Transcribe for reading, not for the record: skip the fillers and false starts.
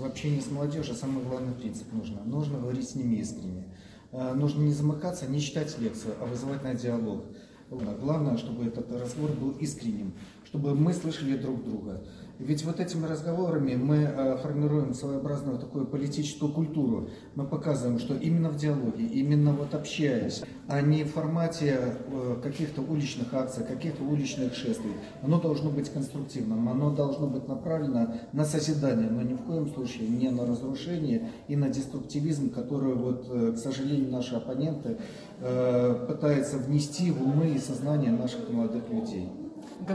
в общении с молодежью самый главный принцип нужно говорить с ними искренне. Нужно не замыкаться, не читать лекцию, а вызывать на диалог. Главное, чтобы этот разговор был искренним, чтобы мы слышали друг друга. Ведь вот этими разговорами мы формируем своеобразную такую политическую культуру. Мы показываем, что именно в диалоге, именно вот общаясь, а не в формате каких-то уличных акций, каких-то уличных шествий. Оно должно быть конструктивным, оно должно быть направлено на созидание, но ни в коем случае не на разрушение и на деструктивизм, который, вот, к сожалению, наши оппоненты пытаются внести в умы и сознание наших молодых людей.